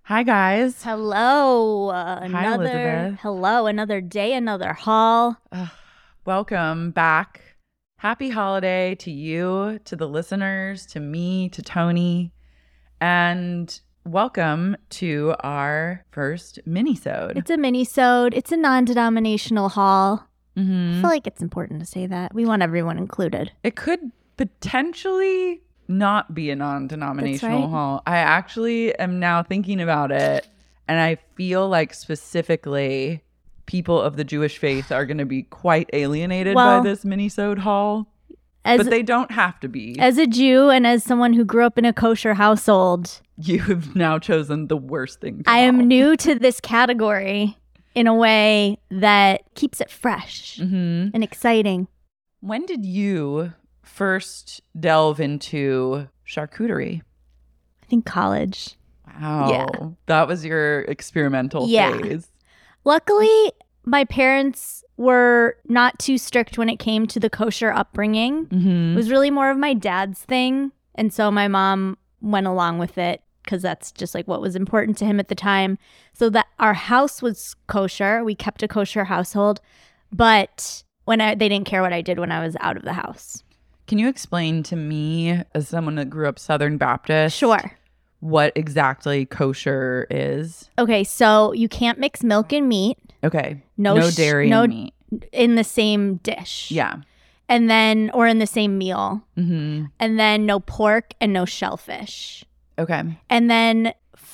Hi, guys. Hello. Elizabeth. Hello. Another day, another haul. Welcome back. Happy holiday to you, to the listeners, to me, to Tony, and welcome to our first mini-sode. It's a mini-sode. It's a non-denominational haul. I Mm-hmm. feel like it's important to say that. We want everyone included. It could potentially not be a non-denominational That's right. haul. I actually am now thinking about it, and I feel like specifically people of the Jewish faith are going to be quite alienated by Well, this mini-sode haul. As, But they don't have to be. as a Jew and as someone who grew up in a kosher household, You have now chosen the worst thing to I haul. am new to this category in a way that keeps it fresh Mm-hmm. and exciting. When did you first delve into charcuterie? I think college. Wow. Yeah. That was your experimental Yeah. phase. Luckily, my parents were not too strict when it came to the kosher upbringing. Mm-hmm. It was really more of my dad's thing. And so my mom went along with it because that's just like what was important to him at the time. So that our house was kosher. We kept a kosher household. But they didn't care what I did when I was out of the house. Can you explain to me, as someone that grew up Southern Baptist, Sure. what exactly kosher is? Okay, so you can't mix milk and meat Okay. No No sh- dairy no- and meat. in the same dish. Yeah. And then, or in the same meal. Mm-hmm. And then no pork and no shellfish. Okay. And then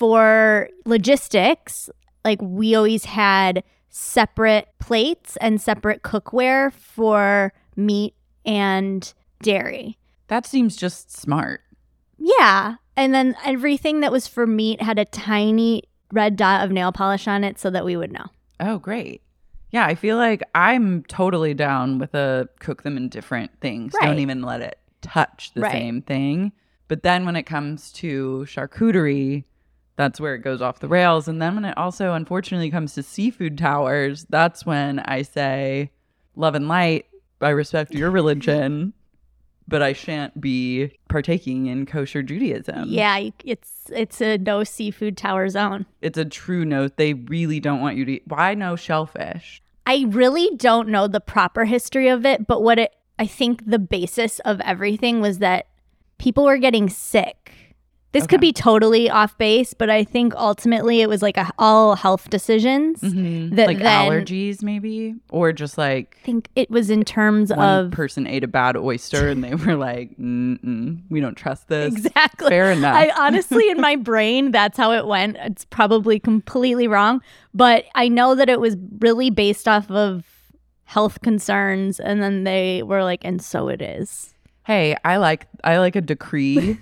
for logistics, like we always had separate plates and separate cookware for meat and dairy. That seems just smart. Yeah. And then everything that was for meat had a tiny red dot of nail polish on it so that we would know. Oh, great. Yeah, I feel like I'm totally down with cook them in different things. Right. Don't even let it touch the Right. same thing. But then when it comes to charcuterie, that's where it goes off the rails. And then when it also unfortunately comes to seafood towers, that's when I say, love and light, I respect your religion, but I shan't be partaking in kosher Judaism. Yeah, it's a no seafood tower zone. It's a true note. They really don't want you to eat. Why no shellfish? I really don't know the proper history of it, but I think the basis of everything was that people were getting sick. This could Okay. be totally off base, but I think ultimately it was like all health decisions. Mm-hmm. That Like then- allergies, maybe? Or just like I think it was in terms one of person ate a bad oyster and they were like, we don't trust this. exactly. Fair enough. I honestly, in my brain, that's how it went. It's probably completely wrong, but I know that it was really based off of health concerns, and then they were like, and so it is. Hey, I like a decree.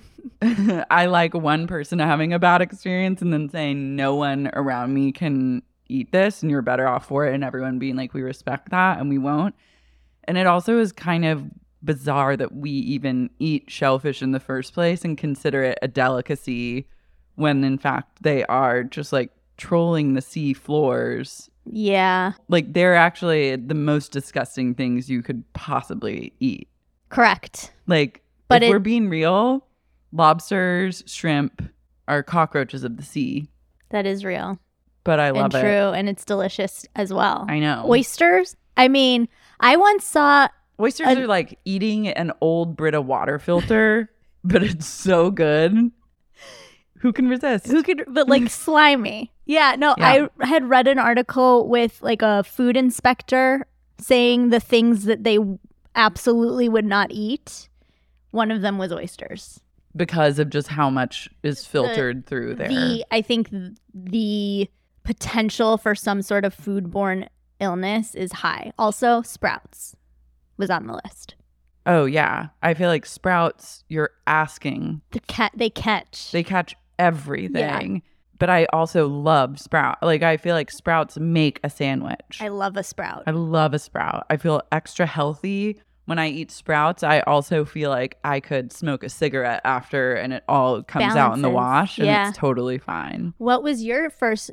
I like one person having a bad experience and then saying no one around me can eat this and you're better off for it, and everyone being like, we respect that and we won't. And it also is kind of bizarre that we even eat shellfish in the first place and consider it a delicacy when in fact they are just like trolling the sea floors. Yeah, Like they're actually the most disgusting things you could possibly eat. correct. Like, But if we're being real, lobsters, shrimp are cockroaches of the sea. That is real But I and love true, it. and it's delicious as well. I know. Oysters. I mean, I once saw. Oysters an- are like eating an old Brita water filter, but it's so good. Who can resist? But like slimy. Yeah, no, Yeah. I had read an article with like a food inspector saying the things that they absolutely would not eat. One of them was oysters. Because of just how much is filtered through there. I think the potential for some sort of foodborne illness is high. Also, sprouts was on the list. Oh, yeah. I feel like sprouts, you're asking. They catch. They catch everything. But I also love sprout. Like, I feel like sprouts make a sandwich. I love a sprout. I love a sprout. I feel extra healthy when I eat sprouts. I also feel like I could smoke a cigarette after and it all comes out in the Balances. wash and Yeah. it's totally fine. What was your first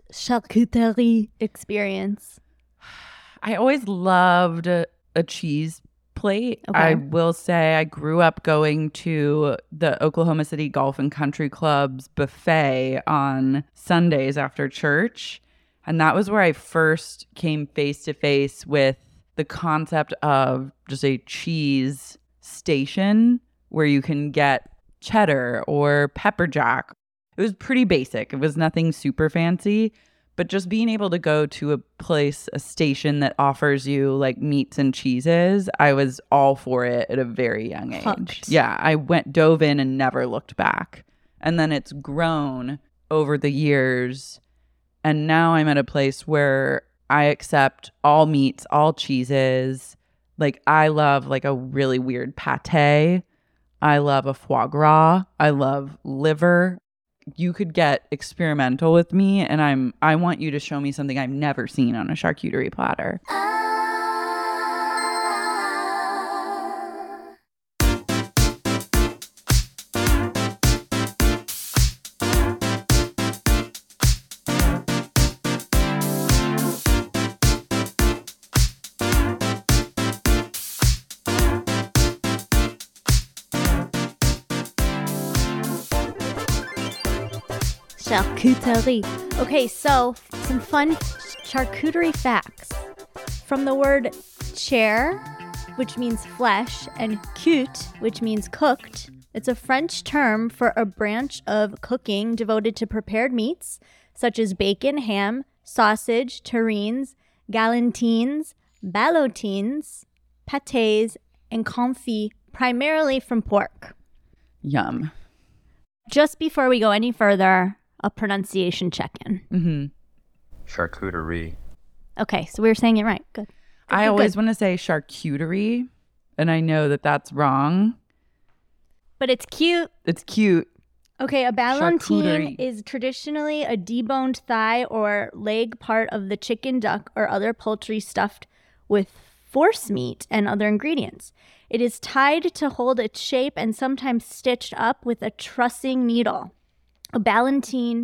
charcuterie experience? I always loved a cheese plate. Okay. I will say I grew up going to the Oklahoma City Golf and Country Club's buffet on Sundays after church. And that was where I first came face to face with the concept of just a cheese station where you can get cheddar or pepper jack. It was pretty basic. It was nothing super fancy. But just being able to go to a place, a station that offers you like meats and cheeses, I was all for it at a very young age. Hooked. Yeah, I dove in and never looked back. And then it's grown over the years. And now I'm at a place where I accept all meats, all cheeses. Like I love like a really weird pate. I love a foie gras. I love liver. You could get experimental with me, and I want you to show me something I've never seen on a charcuterie platter. Charcuterie. Okay, so some fun charcuterie facts. From the word chair, which means flesh, and cuite, which means cooked, it's a French term for a branch of cooking devoted to prepared meats, such as bacon, ham, sausage, terrines, galantines, ballotines, pâtés, and confit, primarily from pork. Yum. Just before we go any further, a pronunciation check-in. Mm-hmm. Charcuterie. Okay, so we were saying it right. Good. I always want to say charcuterie, and I know that that's wrong. But it's cute. It's cute. Okay, a ballotine Charcuterie. is traditionally a deboned thigh or leg part of the chicken, duck, or other poultry stuffed with forcemeat and other ingredients. It is tied to hold its shape and sometimes stitched up with a trussing needle. A ballotine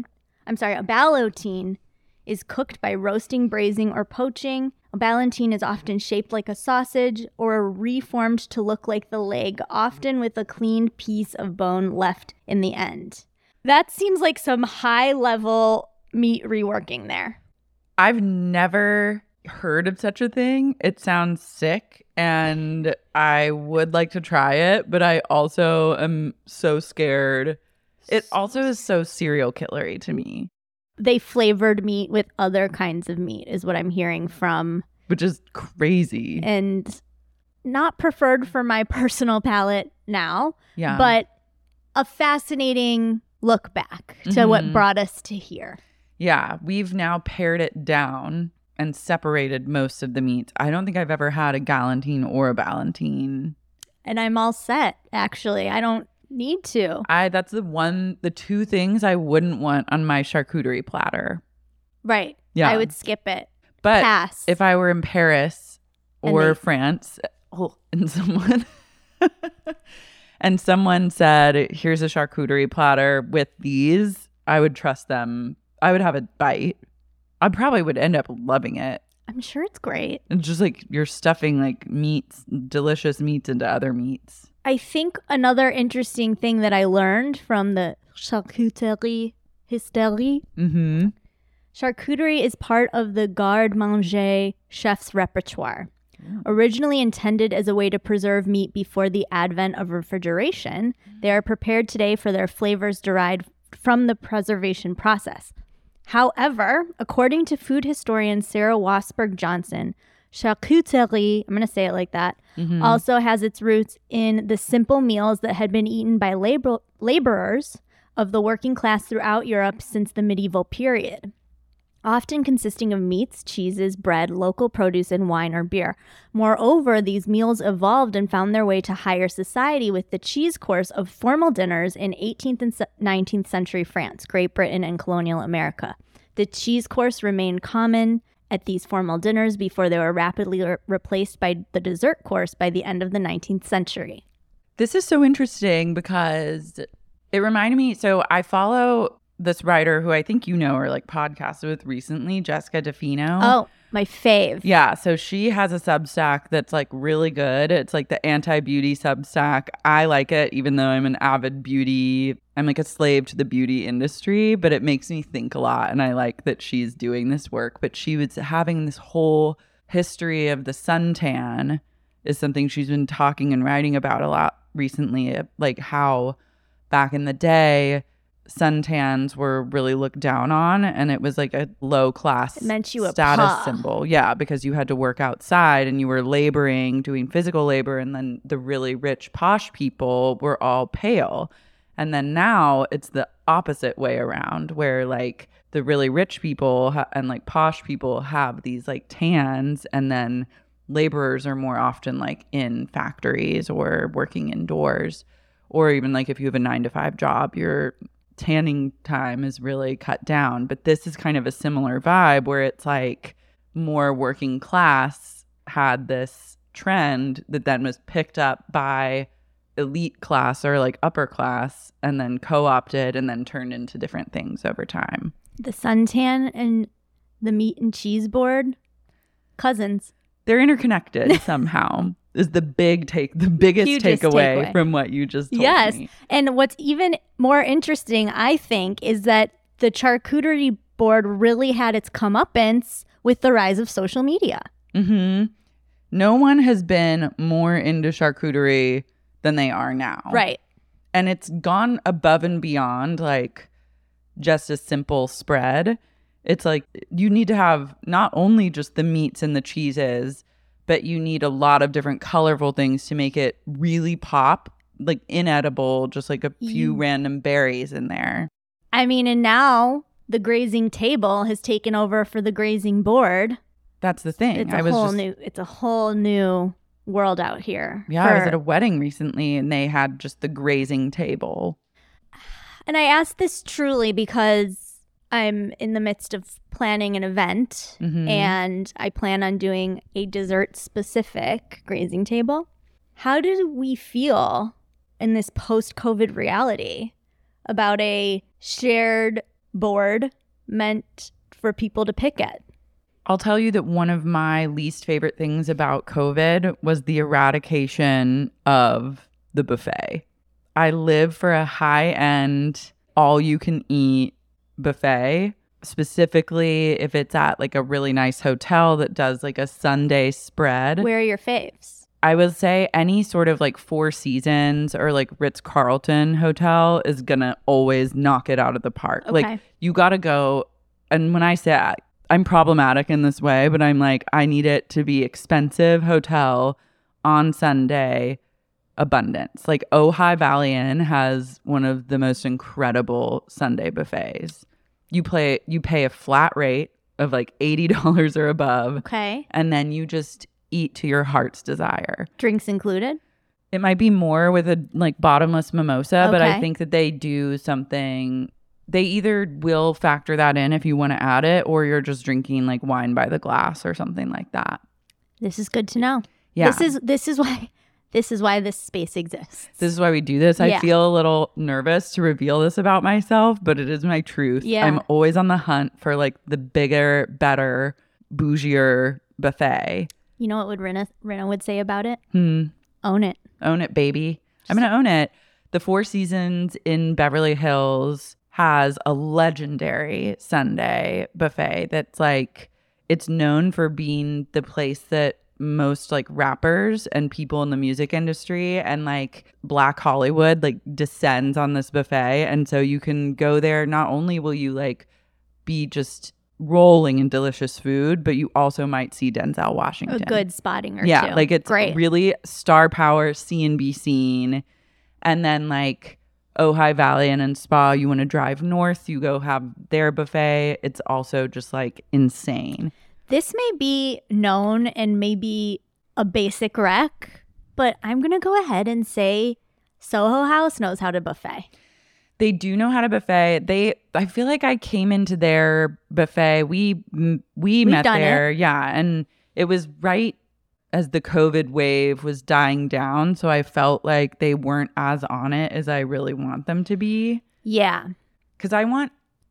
is cooked by roasting, braising, or poaching. A ballotine is often shaped like a sausage or reformed to look like the leg, often with a cleaned piece of bone left in the end. That seems like some high-level meat reworking there. I've never heard of such a thing. It sounds sick, and I would like to try it, but I also am so scared. It also is so serial killery to me. They flavored meat with other kinds of meat is what I'm hearing from. Which is crazy. And not preferred for my personal palate now, Yeah. but a fascinating look back to what brought us to here. Yeah, we've now pared it down and separated most of the meats. I don't think I've ever had a galantine or a ballotine. And I'm all set, actually. I don't need to. That's the two things I wouldn't want on my charcuterie platter. Right. Yeah. I would skip it. But Pass. if I were in Paris or And France, and someone said, "Here's a charcuterie platter with these," I would trust them. I would have a bite. I probably would end up loving it. I'm sure it's great. It's just like you're stuffing like meats, delicious meats into other meats. I think another interesting thing that I learned from the charcuterie hysterie, Mm-hmm. charcuterie is part of the garde-manger chef's repertoire. Originally intended as a way to preserve meat before the advent of refrigeration, they are prepared today for their flavors derived from the preservation process. However, according to food historian Sarah Wasberg Johnson, charcuterie, I'm going to say it like that, also has its roots in the simple meals that had been eaten by laborers of the working class throughout Europe since the medieval period, often consisting of meats, cheeses, bread, local produce, and wine or beer. Moreover, these meals evolved and found their way to higher society with the cheese course of formal dinners in 18th and 19th century France, Great Britain, and colonial America. The cheese course remained common at these formal dinners before they were rapidly replaced by the dessert course by the end of the 19th century. This is so interesting because it reminded me. So I follow this writer who I think you know or like podcasted with recently, Jessica DeFino. Oh, my fave. Yeah, so she has a Substack that's like really good. It's like the anti-beauty Substack. I like it even though I'm an avid beauty. I'm like a slave to the beauty industry, but it makes me think a lot and I like that she's doing this work. But she was having this whole history of the suntan is something she's been talking and writing about a lot recently, like how back in the day suntans were really looked down on and it was like a low class status symbol. Yeah, because you had to work outside and you were laboring, doing physical labor, and then the really rich posh people were all pale. And then now it's the opposite way around where like the really rich people and like posh people have these like tans, and then laborers are more often like in factories or working indoors, or even like if you have a 9-to-5 job, your tanning time is really cut down. But this is kind of a similar vibe where it's like more working class had this trend that then was picked up by elite class or like upper class and then co-opted and then turned into different things over time. The suntan and the meat and cheese board, cousins. They're interconnected somehow. Is the biggest takeaway from what you just told me. Yes. And what's even more interesting, I think, is that the charcuterie board really had its comeuppance with the rise of social media. Mm-hmm. No one has been more into charcuterie than they are now. Right. And it's gone above and beyond like just a simple spread. It's like you need to have not only just the meats and the cheeses, but you need a lot of different colorful things to make it really pop, like inedible, just like a few random berries in there. I mean, and now the grazing table has taken over for the grazing board. That's the thing. It's a whole new world out here. Yeah, I was at a wedding recently and they had just the grazing table. And I asked this truly because I'm in the midst of planning an event and I plan on doing a dessert-specific grazing table. How do we feel in this post-COVID reality about a shared board meant for people to pick at? I'll tell you that one of my least favorite things about COVID was the eradication of the buffet. I live for a high-end, all-you-can-eat buffet, specifically if it's at like a really nice hotel that does like a Sunday spread. Where are your faves? I would say any sort of like Four Seasons or like Ritz-Carlton hotel is gonna always knock it out of the park. Okay. Like you gotta go, and when I say I'm problematic in this way, but I'm like, I need it to be expensive hotel on Sunday abundance. Like Ojai Valley Inn has one of the most incredible Sunday buffets. You pay a flat rate of like $80 or above. Okay. And then you just eat to your heart's desire. Drinks included? It might be more with a like bottomless mimosa, but I Okay. think that they do something. They either will factor that in if you want to add it, or you're just drinking like wine by the glass or something like that. This is good to know. Yeah. This is why this space exists. This is why we do this. Yeah. I feel a little nervous to reveal this about myself, but it is my truth. Yeah. I'm always on the hunt for like the bigger, better, bougier buffet. You know what Rena would say about it? Own Own it. it, baby. I'm going to own it. The Four Seasons in Beverly Hills has a legendary Sunday buffet that's like, it's known for being the place that most like rappers and people in the music industry and like Black Hollywood like descends on this buffet. And so you can go there. Not only will you like be just rolling in delicious food, but you also might see Denzel Washington. A good spotting or two. Yeah, like it's great. really star power, see and be seen. And then like Ojai Valley Inn and Spa, you want to drive north, you go have their buffet. It's also just like insane. This may be known and maybe a basic rec, but I'm going to go ahead and say Soho House knows how to buffet. They do know how to buffet. I feel like I came into their buffet. We met there. Yeah. And it was right as the COVID wave was dying down. So I felt like they weren't as on it as I really want them to be. Yeah. Because I want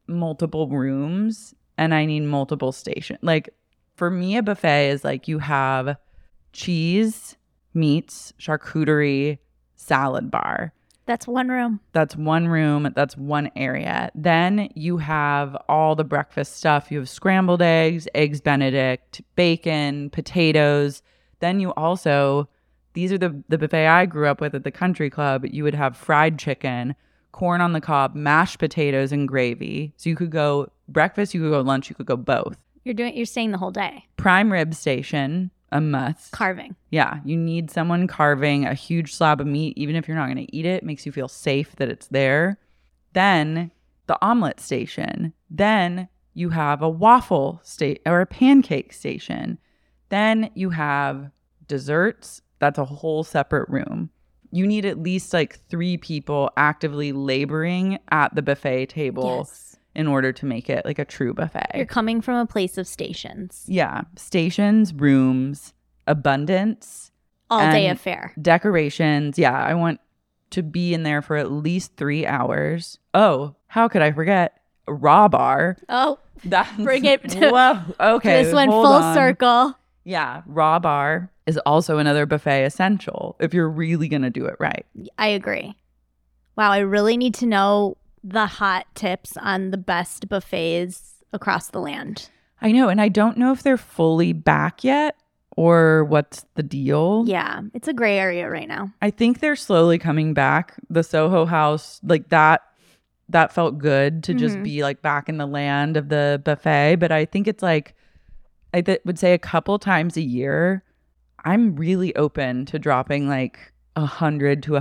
multiple rooms and I need multiple stations. Like for me, a buffet is like you have cheese, meats, charcuterie, salad bar. That's one room. That's one room. That's one area. Then you have all the breakfast stuff. You have scrambled eggs, eggs Benedict, bacon, potatoes. Then you also, these are the buffet I grew up with at the country club. You would have fried chicken, corn on the cob, mashed potatoes, and gravy. So you could go breakfast, you could go lunch, you could go both. You're staying the whole day. Prime rib station, a must. Carving. Yeah, you need someone carving a huge slab of meat, even if you're not going to eat it. It makes you feel safe that it's there. Then the omelet station. Then you have a waffle or a pancake station. Then you have desserts. That's a whole separate room. You need at least like 3 people actively laboring at the buffet table in order to make it like a true buffet. You're coming from a place of stations. Yeah. Stations, rooms, abundance. All day affair. Decorations. Yeah. I want to be in there for at least 3 hours. Oh, how could I forget? Raw bar. Oh, That's, bring it to, whoa, okay. This went hold full on. circle. Yeah. Raw bar is also another buffet essential if you're really going to do it right. I agree. Wow. I really need to know the hot tips on the best buffets across the land. I know. And I don't know if they're fully back yet or what's the deal. Yeah. It's a gray area right now. I think they're slowly coming back. The Soho House, like that felt good to just be like back in the land of the buffet. But I think it's like, I would say a couple times a year, I'm really open to dropping like $100 to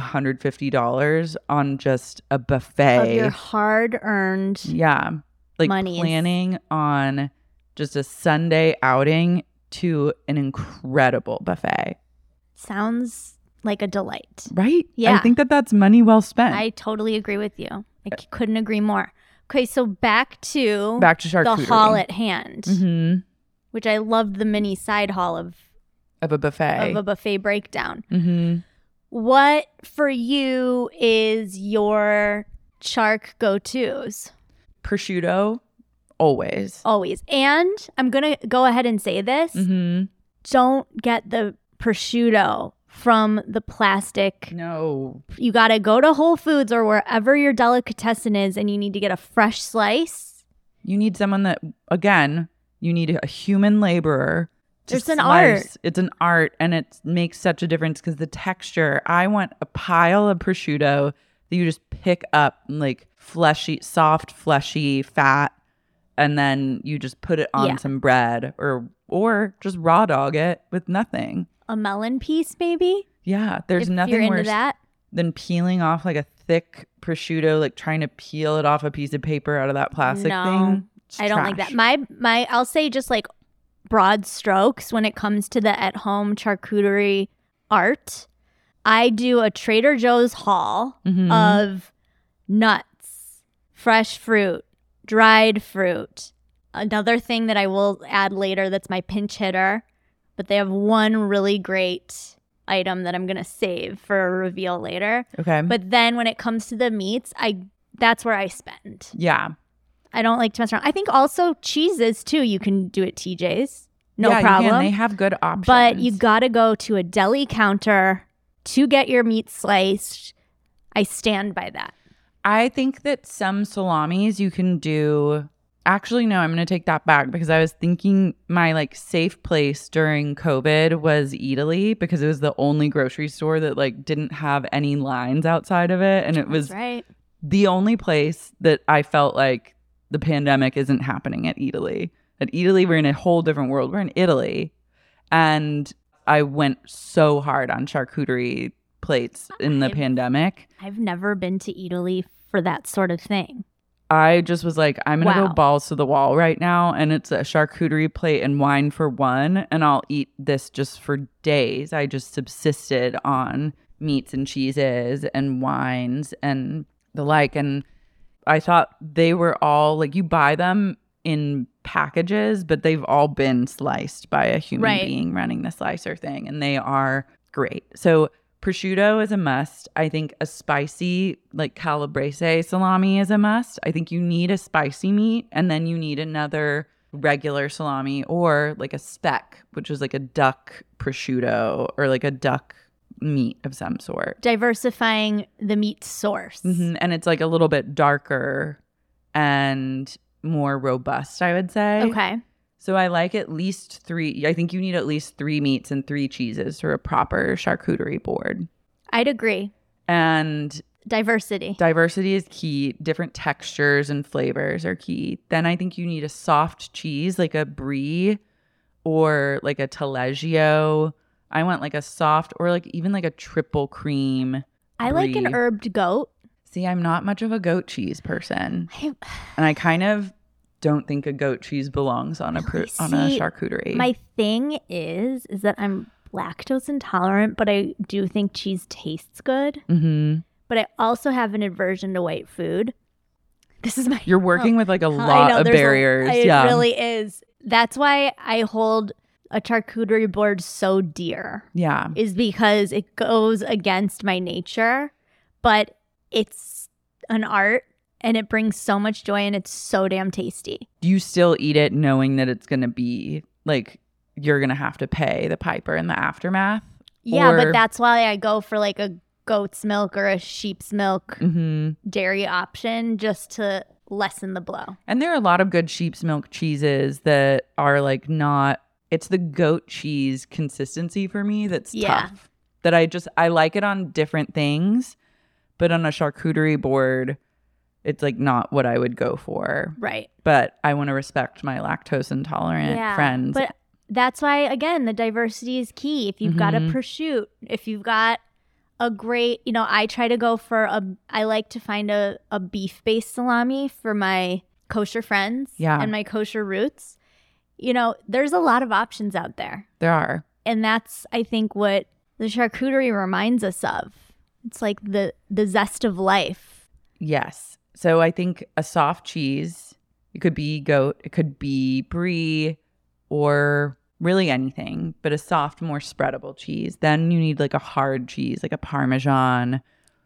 $150 on just a buffet. Of your hard-earned like monies. Planning on just a Sunday outing to an incredible buffet. Sounds like a delight. Right? Yeah. I think that's money well spent. I totally agree with you. I couldn't agree more. Okay, so back to charcuterie. the hall at hand, Mm-hmm. which I loved the mini side hall of a buffet. Of a buffet breakdown. Mm-hmm. What for you is your charc go-tos? Prosciutto, always. Always. And I'm going to go ahead and say this. Mm-hmm. Don't get the prosciutto from the plastic. No. You got to go to Whole Foods or wherever your delicatessen is, and you need to get a fresh slice. You need someone that, again, you need a human laborer. There's an art. It's an art, and it makes such a difference because the texture. I want a pile of prosciutto that you just pick up, like fleshy, soft, fleshy, fat, and then you just put it on some bread or just raw dog it with nothing. A melon piece, maybe? Yeah, there's if nothing you're worse into that. than peeling off like a thick prosciutto, like trying to peel it off a piece of paper out of that plastic thing. It's I don't like trash. that. My I'll say just like broad strokes when it comes to the at-home charcuterie art. I do a Trader Joe's haul of nuts, fresh fruit, dried fruit. Another thing that I will add later that's my pinch hitter, but they have one really great item that I'm going to save for a reveal later. Okay. But then when it comes to the meats, that's where I spend. Yeah. I don't like to mess around. I think also cheeses too. You can do at TJ's. No Yeah, problem. You can. They have good options. But you got to go to a deli counter to get your meat sliced. I stand by that. I think that some salamis you can do. Actually, no, I'm going to take that back because I was thinking my like safe place during COVID was Eataly because it was the only grocery store that like didn't have any lines outside of it. And it was the only place that I felt like the pandemic isn't happening at Eataly. At Eataly, we're in a whole different world. We're in Italy. And I went so hard on charcuterie plates in the pandemic. I've never been to Eataly for that sort of thing. I just was like, I'm going to go balls to the wall right now. And it's a charcuterie plate and wine for one. And I'll eat this just for days. I just subsisted on meats and cheeses and wines and the like. And I thought they were all like, you buy them in packages, but they've all been sliced by a human being running the slicer thing. And they are great. So Prosciutto is a must. I think a spicy, like calabrese salami is a must. I think you need a spicy meat, and then you need another regular salami or like a speck, which is like a duck prosciutto or like a duck meat of some sort. Diversifying the meat source. And it's like a little bit darker and more robust, I would say. Okay. So I like at least 3. I think you need at least 3 meats and 3 cheeses for a proper charcuterie board. I'd agree. And diversity is key. Different textures and flavors are key. Then I think you need a soft cheese like a brie or like a taleggio. I want like a soft or like even like a triple cream I like an brie. herbed goat. See, I'm not much of a goat cheese person. And I kind of don't think a goat cheese belongs on a charcuterie. My thing is that I'm lactose intolerant, but I do think cheese tastes good. But I also have an aversion to white food. This is my. You're working with like a lot of barriers. It really is. That's why I hold a charcuterie board so dear. Yeah. Is because it goes against my nature, but it's an art. And it brings so much joy and it's so damn tasty. Do you still eat it knowing that it's going to be like you're going to have to pay the piper in the aftermath? Yeah, but that's why I go for like a goat's milk or a sheep's milk dairy option just to lessen the blow. And there are a lot of good sheep's milk cheeses that are like not, it's the goat cheese consistency for me that's tough. That I like it on different things, but on a charcuterie board, it's like not what I would go for. Right. But I want to respect my lactose intolerant friends. But that's why, again, the diversity is key. If you've got a prosciutto, if you've got a great, I try to go for I like to find a beef-based salami for my kosher friends and my kosher roots. There's a lot of options out there. There are. And that's, I think, what the charcuterie reminds us of. It's like the zest of life. Yes. So I think a soft cheese, it could be goat, it could be brie, or really anything, but a soft, more spreadable cheese. Then you need like a hard cheese, like a Parmesan,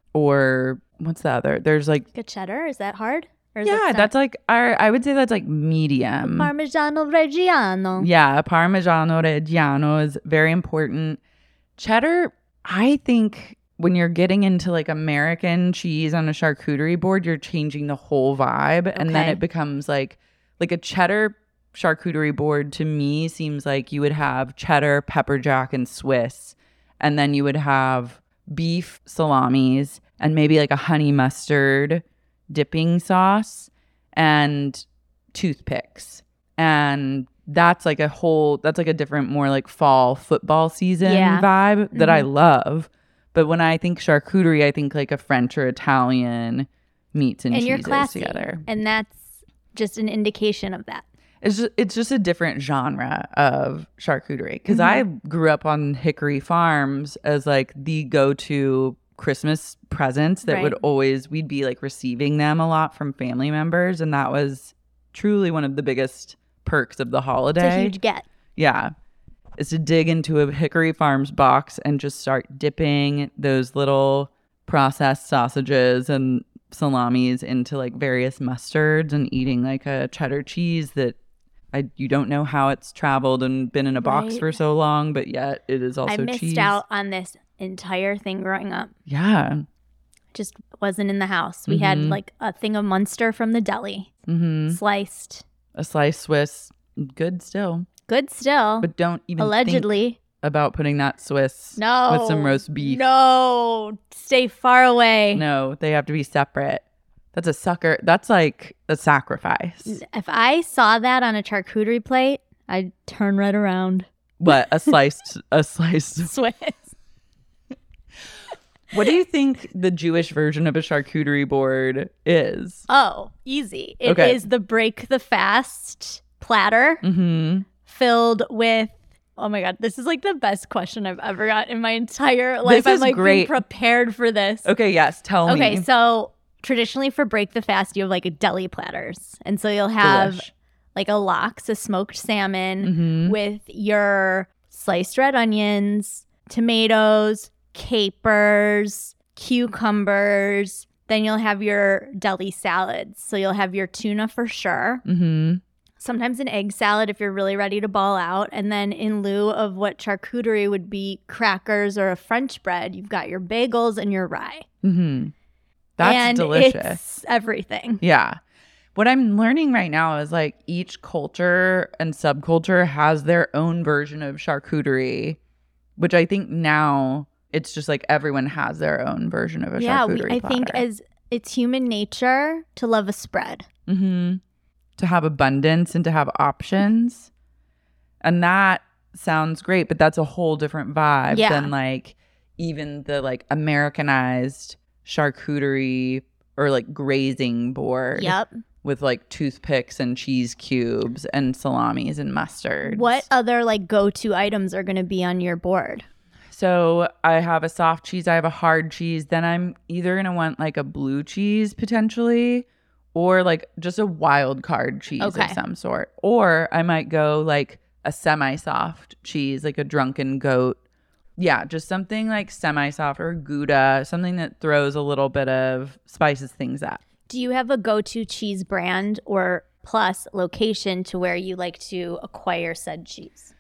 or what's the other? There's like a cheddar. Is that hard? Or is that's like I would say that's like medium. Parmigiano Reggiano. Yeah, a Parmigiano Reggiano is very important. Cheddar, I think. When you're getting into like American cheese on a charcuterie board, you're changing the whole vibe. And then it becomes like a cheddar charcuterie board to me seems like you would have cheddar, pepper jack, and Swiss. And then you would have beef salamis and maybe like a honey mustard dipping sauce and toothpicks. And that's like a different, more like fall football season vibe that I love. But when I think charcuterie, I think like a French or Italian meats and cheeses you're classy, together. And that's just an indication of that. It's just a different genre of charcuterie. Because I grew up on Hickory Farms as like the go-to Christmas presents that we'd be like receiving them a lot from family members. And that was truly one of the biggest perks of the holiday. It's a huge get. Yeah. Is to dig into a Hickory Farms box and just start dipping those little processed sausages and salamis into like various mustards and eating like a cheddar cheese that you don't know how it's traveled and been in a box for so long, but yet it is also cheese. I missed out on this entire thing growing up. Yeah. Just wasn't in the house. We had like a thing of Munster from the deli. Sliced. A sliced Swiss. Good still. Good still. But don't even allegedly think about putting that Swiss with some roast beef. No. Stay far away. No, they have to be separate. That's a sucker. That's like a sacrifice. If I saw that on a charcuterie plate, I'd turn right around. What? A sliced Swiss. What do you think the Jewish version of a charcuterie board is? Oh, easy. It is the break the fast platter. Filled with, oh my God, this is like the best question I've ever got in my entire life. I'm like being prepared for this. Okay, yes, tell me. Okay, so traditionally for break the fast, you have like deli platters. And so you'll have like a lox, a smoked salmon with your sliced red onions, tomatoes, capers, cucumbers. Then you'll have your deli salads. So you'll have your tuna for sure. Mm-hmm. Sometimes an egg salad if you're really ready to ball out. And then in lieu of what charcuterie would be crackers or a French bread, you've got your bagels and your rye. Mm-hmm. That's and delicious. It's everything. Yeah. What I'm learning right now is like each culture and subculture has their own version of charcuterie, which I think now it's just like everyone has their own version of a charcuterie I platter. think as it's human nature to love a spread. Mm-hmm. To have abundance and to have options. And that sounds great, but that's a whole different vibe than like even the like Americanized charcuterie or like grazing board. Yep. With like toothpicks and cheese cubes and salamis and mustard. What other like go-to items are going to be on your board? So I have a soft cheese, I have a hard cheese. Then I'm either going to want like a blue cheese potentially or like just a wild card cheese of some sort. Or I might go like a semi-soft cheese, like a drunken goat. Yeah, just something like semi-soft or Gouda, something that throws a little bit of spices things up. Do you have a go-to cheese brand or plus location to where you like to acquire said cheese?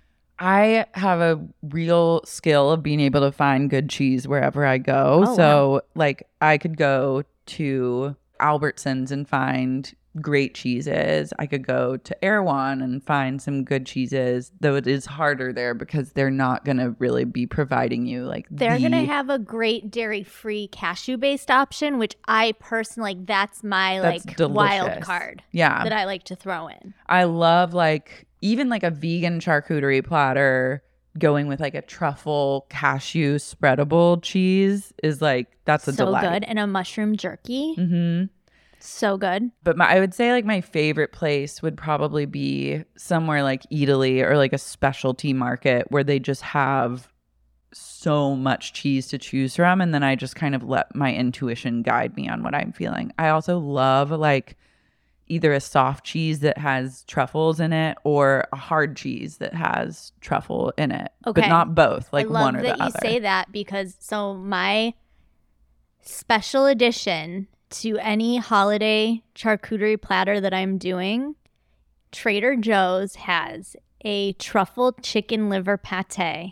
I have a real skill of being able to find good cheese wherever I go. Like I could go to Albertsons and find great cheeses. I could go to Erewhon and find some good cheeses, though it is harder there because they're not going to really be providing you like they're going to have a great dairy-free cashew-based option, which I personally that's my That's like delicious. wild card that I like to throw in. I love like even like a vegan charcuterie platter going with like a truffle cashew spreadable cheese is like that's a delight. So good. And a mushroom jerky. Mm-hmm. So good. But I would say like my favorite place would probably be somewhere like Italy or like a specialty market where they just have so much cheese to choose from. And then I just kind of let my intuition guide me on what I'm feeling. I also love like either a soft cheese that has truffles in it or a hard cheese that has truffle in it. Okay. But not both, like one or the other. I love that you say that because so my special edition to any holiday charcuterie platter that I'm doing, Trader Joe's has a truffle chicken liver pate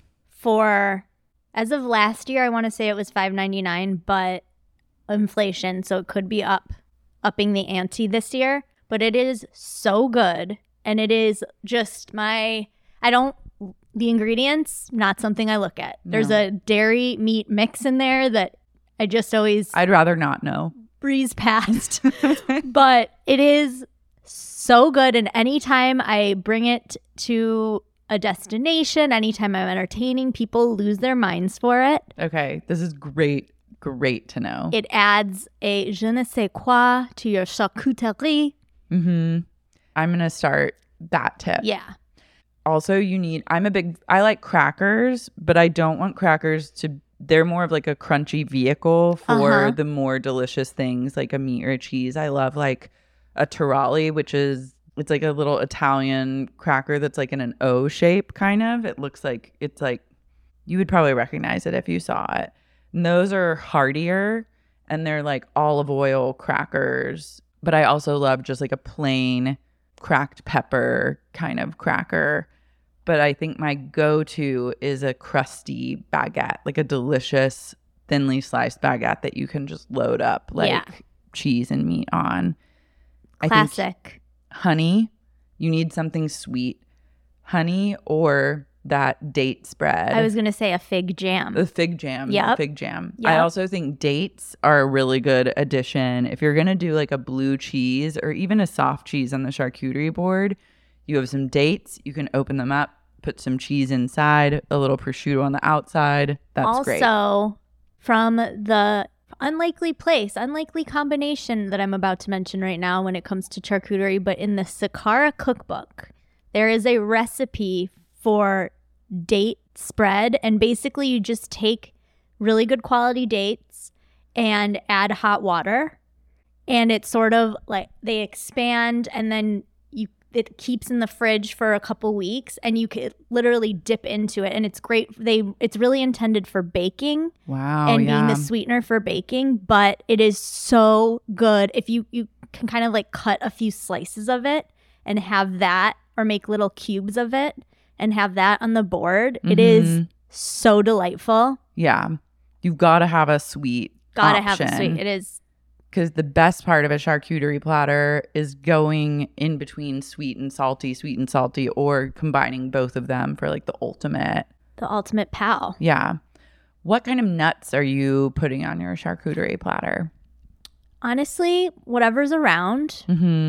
for, as of last year, I want to say it was $5.99, but inflation, so it could be upping the ante this year. But it is so good, and it is just the ingredients, not something I look at. There's a dairy meat mix in there that I just always I'd rather not know. Breeze past. But it is so good. And anytime I bring it to a destination, anytime I'm entertaining, people lose their minds for it. Okay. This is great to know. It adds a je ne sais quoi to your charcuterie. Mm-hmm. I'm going to start that tip. Yeah. Also, I like crackers, but I don't want crackers they're more of like a crunchy vehicle for the more delicious things like a meat or a cheese. I love like a Tirali, it's like a little Italian cracker that's like in an O shape kind of. It looks like it's like you would probably recognize it if you saw it. And those are heartier and they're like olive oil crackers. But I also love just like a plain cracked pepper kind of cracker. But I think my go-to is a crusty baguette, like a delicious, thinly sliced baguette that you can just load up like cheese and meat on. Classic. I think honey, you need something sweet. Honey or that date spread. I was going to say a fig jam. The fig jam. Yep. Fig jam. Yep. I also think dates are a really good addition. If you're going to do like a blue cheese or even a soft cheese on the charcuterie board, you have some dates, you can open them up, put some cheese inside, a little prosciutto on the outside. That's great. Also, from the unlikely combination that I'm about to mention right now when it comes to charcuterie, but in the Sakara cookbook, there is a recipe for date spread. And basically, you just take really good quality dates and add hot water. And it's sort of like they expand and then it keeps in the fridge for a couple weeks, and you could literally dip into it, and it's great. It's really intended for baking and being the sweetener for baking, but it is so good if you can kind of like cut a few slices of it and have that, or make little cubes of it and have that on the board. It is so delightful. Yeah. You've got to have a sweet option. It is. Because the best part of a charcuterie platter is going in between sweet and salty, or combining both of them for like the ultimate pal. Yeah. What kind of nuts are you putting on your charcuterie platter? Honestly, whatever's around.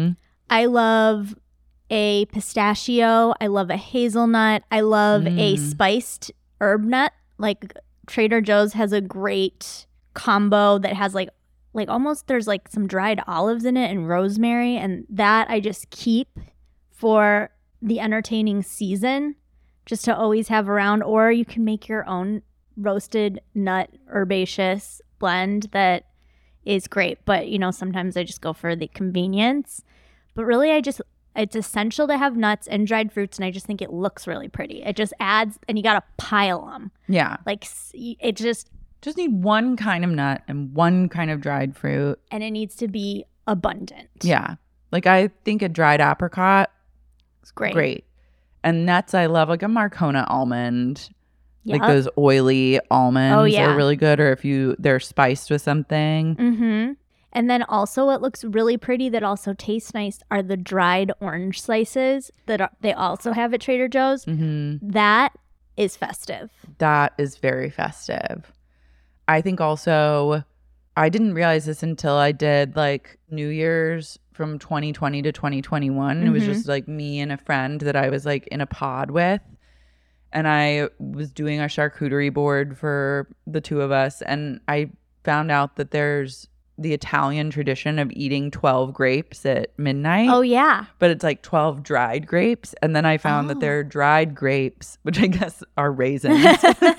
I love a pistachio. I love a hazelnut. I love a spiced herb nut. Like Trader Joe's has a great combo that has like almost, there's like some dried olives in it and rosemary, and that I just keep for the entertaining season, just to always have around. Or you can make your own roasted nut herbaceous blend that is great, but sometimes I just go for the convenience. But really, it's essential to have nuts and dried fruits, and I just think it looks really pretty. It just adds, and you gotta pile them. Yeah, like it just need one kind of nut and one kind of dried fruit. And it needs to be abundant. Yeah. Like I think a dried apricot is great. And nuts, I love like a Marcona almond. Yep. Like those oily almonds are really good. Or if they're spiced with something. And then also what looks really pretty that also tastes nice are the dried orange slices that they also have at Trader Joe's. That is festive. That is very festive. I think also, I didn't realize this until I did like New Year's from 2020 to 2021. It was just like me and a friend that I was like in a pod with. And I was doing a charcuterie board for the two of us. And I found out that there's the Italian tradition of eating 12 grapes at midnight. Oh, yeah. But it's like 12 dried grapes. And then I found that there are dried grapes, which I guess are raisins.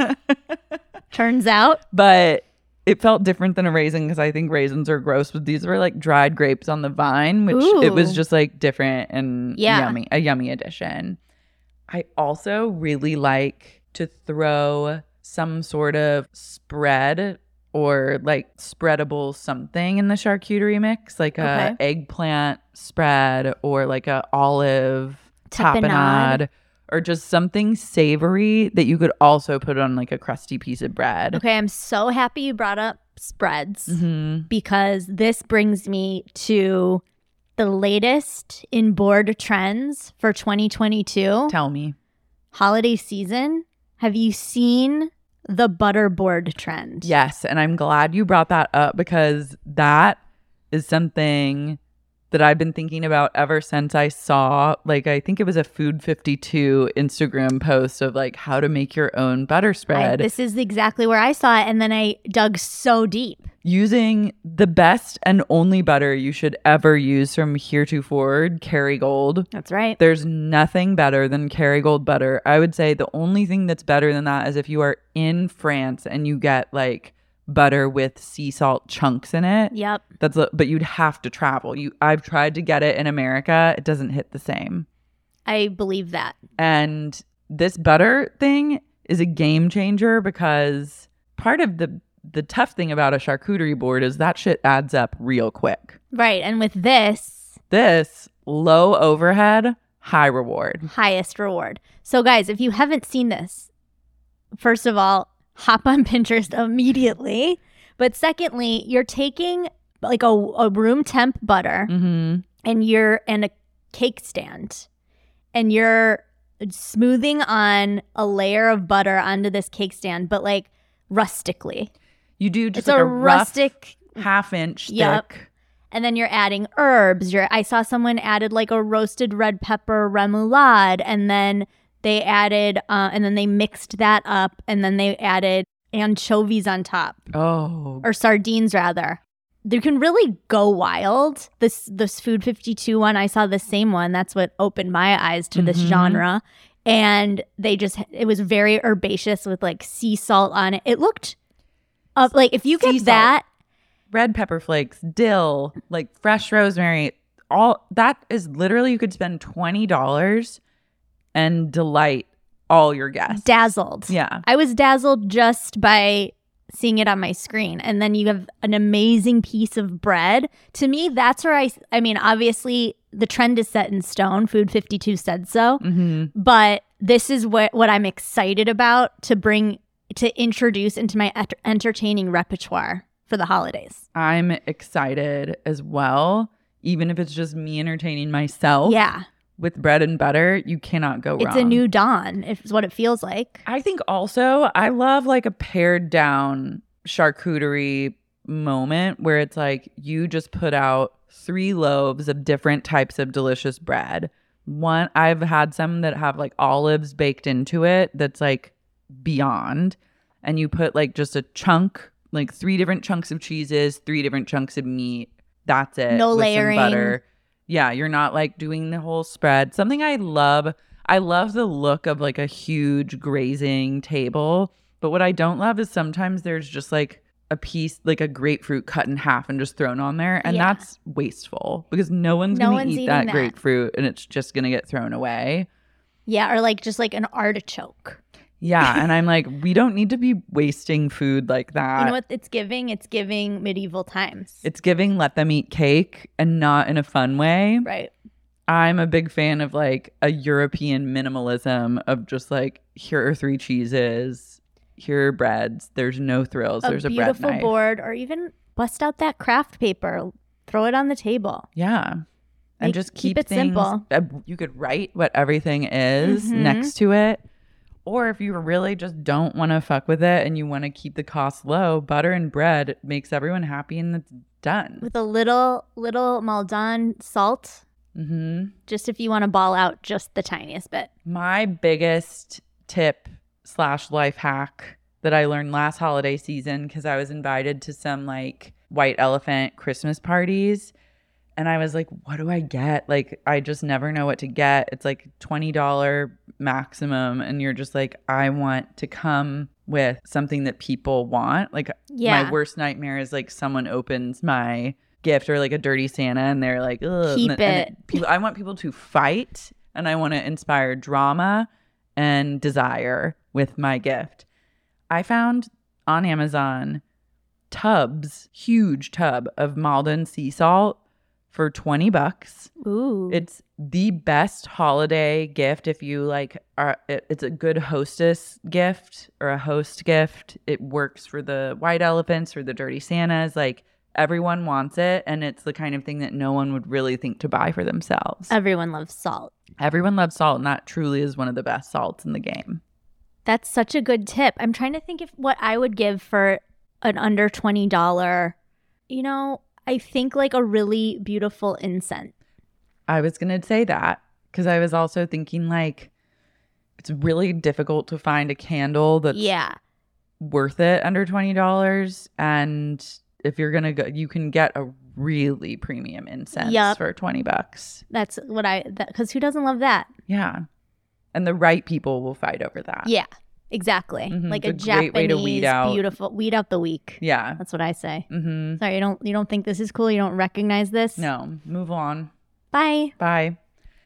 Turns out. But it felt different than a raisin because I think raisins are gross. But these were like dried grapes on the vine, which it was just like different and yummy, a yummy addition. I also really like to throw some sort of spread or like spreadable something in the charcuterie mix, like a eggplant spread or like a olive tapenade. Or just something savory that you could also put on like a crusty piece of bread. Okay, I'm so happy you brought up spreads because this brings me to the latest in board trends for 2022. Tell me. Holiday season. Have you seen the butter board trend? Yes, and I'm glad you brought that up because that is something that I've been thinking about ever since I saw, like, I think it was a Food 52 Instagram post of like how to make your own butter spread. This is exactly where I saw it, and then I dug so deep. Using the best and only butter you should ever use from heretofore, Kerrygold. That's right. There's nothing better than Kerrygold butter. I would say the only thing that's better than that is if you are in France and you get like butter with sea salt chunks in it. Yep. But you'd have to travel. I've tried to get it in America. It doesn't hit the same. I believe that. And this butter thing is a game changer because part of the tough thing about a charcuterie board is that shit adds up real quick. Right. And with this low overhead, high reward. Highest reward. So guys, if you haven't seen this, first of all, hop on Pinterest immediately. But secondly, you're taking like a room temp butter and a cake stand, and you're smoothing on a layer of butter onto this cake stand, but like rustically. You do just it's like a rustic half-inch yep. thick. And then you're adding herbs. I saw someone added like a roasted red pepper remoulade, and then they added, and then they mixed that up, and then they added anchovies on top. Oh. Or sardines, rather. You can really go wild. This Food 52 one, I saw the same one. That's what opened my eyes to this genre. And it was very herbaceous with like sea salt on it. It looked like if you get that. Red pepper flakes, dill, like fresh rosemary, all that is literally, you could spend $20 and delight all your guests. Dazzled. Yeah. I was dazzled just by seeing it on my screen. And then you have an amazing piece of bread. To me, that's where I mean, obviously the trend is set in stone. Food 52 said so. Mm-hmm. But this is what I'm excited about to introduce into my entertaining repertoire for the holidays. I'm excited as well, even if it's just me entertaining myself. Yeah. With bread and butter, you cannot go wrong. It's a new dawn, is what it feels like. I think also I love like a pared down charcuterie moment where it's like you just put out 3 loaves of different types of delicious bread. One, I've had some that have like olives baked into it that's like beyond. And you put like just a chunk, like 3 different chunks of cheeses, 3 different chunks of meat. That's it. No with layering. Some butter. Yeah, you're not like doing the whole spread. Something I love the look of like a huge grazing table. But what I don't love is sometimes there's just like a piece, like a grapefruit cut in half and just thrown on there. And that's wasteful because no one's going to eat that grapefruit and it's just going to get thrown away. Yeah, or like just like an artichoke. Yeah, and I'm like, we don't need to be wasting food like that. You know what it's giving? It's giving medieval times. It's giving let them eat cake and not in a fun way. Right. I'm a big fan of like a European minimalism of just like, here are 3 cheeses, here are breads, there's no thrills, there's a bread knife. Beautiful board, or even bust out that craft paper, throw it on the table. Yeah. And just keep it things simple. You could write what everything is next to it. Or if you really just don't want to fuck with it and you want to keep the cost low, butter and bread makes everyone happy and it's done. With a little Maldon salt. Mm-hmm. Just if you want to ball out just the tiniest bit. My biggest tip / life hack that I learned last holiday season, because I was invited to some like white elephant Christmas parties. And I was like, what do I get? Like, I just never know what to get. It's like $20 maximum. And you're just like, I want to come with something that people want. Like, my worst nightmare is like someone opens my gift or like a dirty Santa and they're like, ugh. Keep it. I want people to fight and I want to inspire drama and desire with my gift. I found on Amazon huge tub of Maldon sea salt for $20. Ooh. It's the best holiday gift if you like it's a good hostess gift or a host gift. It works for the white elephants or the dirty Santas. Like everyone wants it and it's the kind of thing that no one would really think to buy for themselves. Everyone loves salt. Everyone loves salt and that truly is one of the best salts in the game. That's such a good tip. I'm trying to think of what I would give for an under $20. You know, I think like a really beautiful incense. I was going to say that because I was also thinking like it's really difficult to find a candle that's worth it under $20. And if you're going to go, you can get a really premium incense for $20. That's what because who doesn't love that? Yeah. And the right people will fight over that. Yeah. Exactly. Mm-hmm. Like it's a Japanese great way to weed out. Beautiful weed out the weak. Yeah. That's what I say. Mm-hmm. Sorry, you don't think this is cool? You don't recognize this? No. Move on. Bye.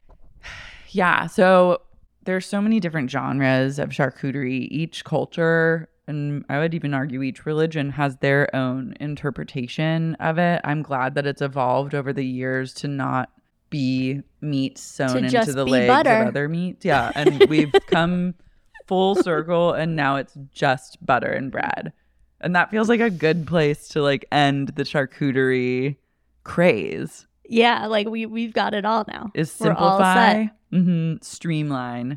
Yeah. So there's so many different genres of charcuterie. Each culture, and I would even argue each religion, has their own interpretation of it. I'm glad that it's evolved over the years to not be meat sewn into the legs of other meats. Yeah. And we've come full circle and now it's just butter and bread. And that feels like a good place to like end the charcuterie craze. Yeah, like we've got it all now. Is simplify, streamline.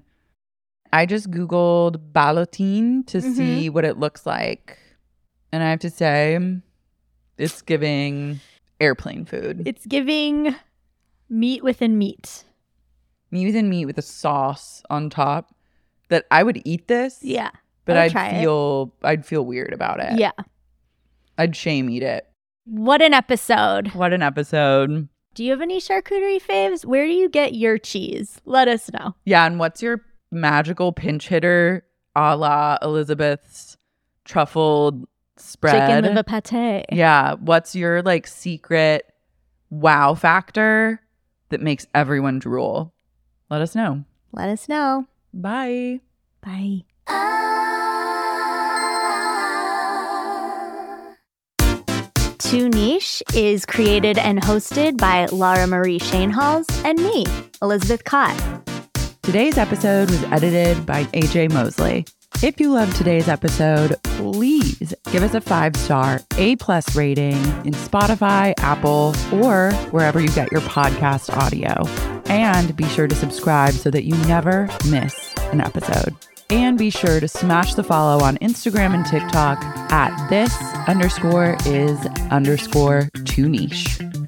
I just Googled ballotine to see what it looks like. And I have to say, it's giving airplane food. It's giving meat within meat. Meat within meat with a sauce on top. That I would eat this. Yeah. But I'd feel weird about it. Yeah. I'd shame eat it. What an episode. Do you have any charcuterie faves? Where do you get your cheese? Let us know. Yeah, and what's your magical pinch hitter a la Elizabeth's truffled spread? Chicken liver pate. Yeah. What's your like secret wow factor that makes everyone drool? Let us know. Let us know. Bye. Bye. Too Niche is created and hosted by Laura Marie Shainhals and me, Elizabeth Cott. Today's episode was edited by AJ Mosley. If you loved today's episode, please give us a 5-star A+ rating in Spotify, Apple, or wherever you get your podcast audio. And be sure to subscribe so that you never miss an episode. And be sure to smash the follow on Instagram and TikTok at this_is_too niche.